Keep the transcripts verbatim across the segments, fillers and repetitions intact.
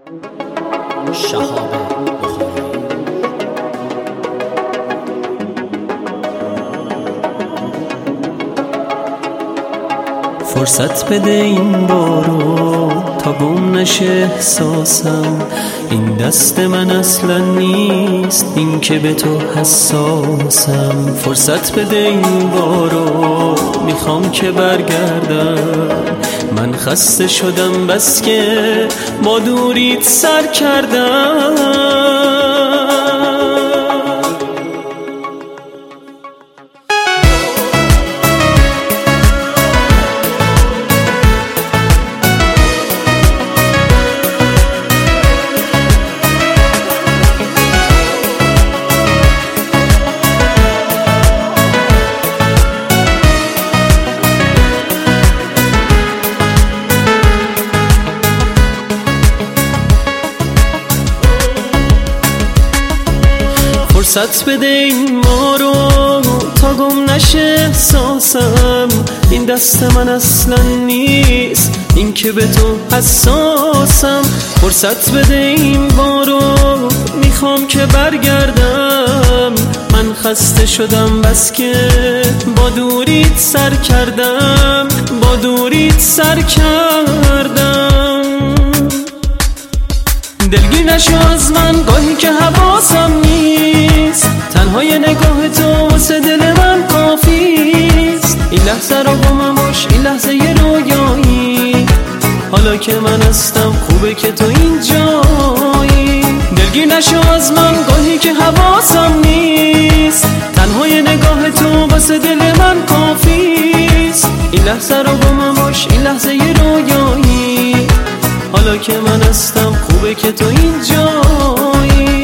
شهاب بخاری. فرصت بده این بارو تا گم نشه احساسم، این دست من اصلا نیست، این که به تو حساسم. فرصت بده این بارو میخوام که برگردم، من خسته شدم بس که با دوریت سر کردم. فرصت بده این ما رو تا گم نشه احساسم، این دست من اصلا نیست، این که به تو حساسم. فرصت بده این ما رو میخوام که برگردم، من خسته شدم بس که با دوریت سر کردم، با دوریت سر کردم. دلگیر نشو از من گاهی که حواسم نیست، تنهای نگاه تو واسه دل من کافیست. این لحظه رو با من باش، این لحظه یه رویایی، حالا که من هستم خوبه که تو اینجایی. دلگیر نشو از من گاهی که حواسم نیست، تنهای نگاه تو واسه دل من کافیست. این لحظه رو با من باش، این لحظه یه رویایی، حالا که من هستم خوبه که تو اینجایی.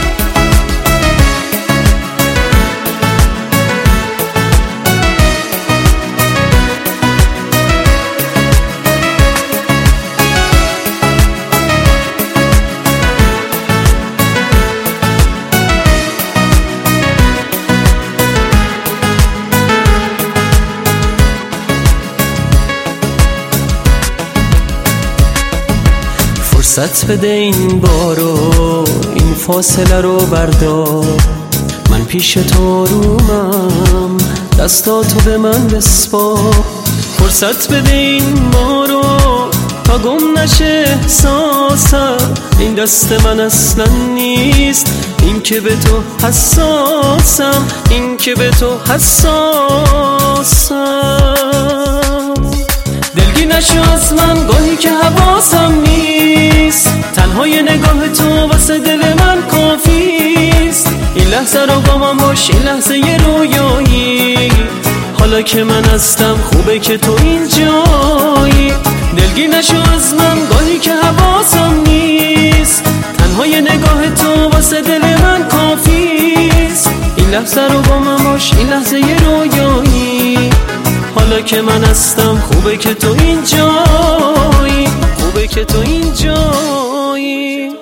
فرصت بده این بارو این فاصله رو بردار، من پیش تو رومم، دستاتو به من بسپار. فرصت بده این بارو تا گم نشه احساسم، این دست من اصلا نیست، این که به تو حساسم، این که به تو حساسم. دلگیر نشو از من گاهی که حواسم نیست، تنهای نگاه تو واسه دل من کافیست. این لحظه رو با من باش، این لحظه یه رویایی، حالا که من هستم خوبه که تو اینجایی. دلگیر نشو از من گاهی که حواسم نیست، تنهای نگاه تو واسه دل من کافیست. این لحظه رو با من باش، این لحظه یه رویایی، حالا که من هستم خوبه که تو اینجایی، خوبه که تو اینجایی.